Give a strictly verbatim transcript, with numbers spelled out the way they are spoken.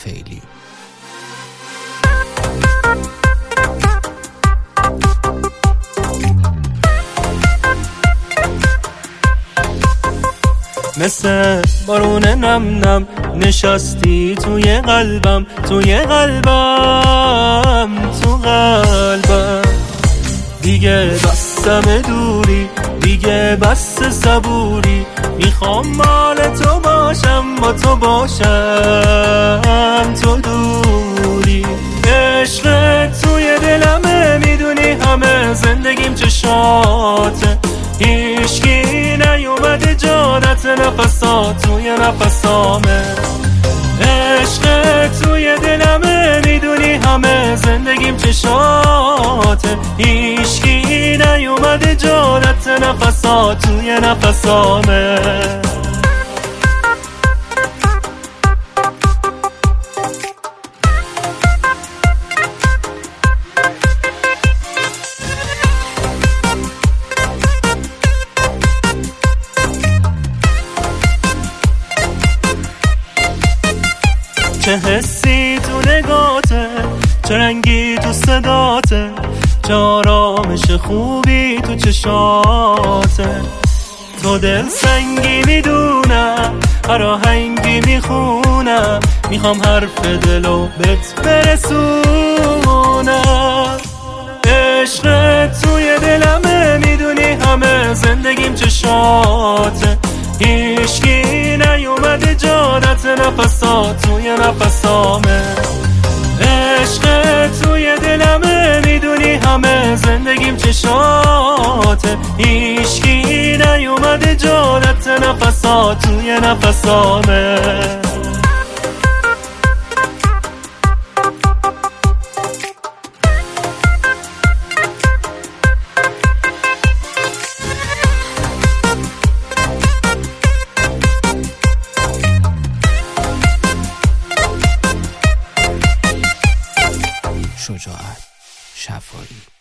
خیلی. مثل بارون نم نم نشستی توی قلبم، توی قلبم، تو قلبم. دیگه بستم دوری، دیگه بس صبوری، میخوام مال تو باشم، با تو باشم، تو دوری. عشقت توی دلمه، میدونی همه زندگیم چشاته، هیچکی نیومده جادت نفسات توی نفسامه. عشقت توی دلمه، میدونی همه زندگیم چشاته، هیچکی نیومده جادت نفسات توی نفسامه. چه حسی تو نگاته، چه رنگی تو صداته، چه آرامش خوبی تو چشاته. تو دل سنگی میدونم، هر آهنگی میخونم، میخوام حرف دلو بهت برسونم. عشقت توی دلمه، میدونی همه زندگیم چشاته، هیچکی نیومده جادت نفسات توی نفسامه. عشقت توی دلمه، میدونی همه زندگیم چشاته، هیچکی نیومده جادت نفسات توی نفسامه. شجاعت شفایی.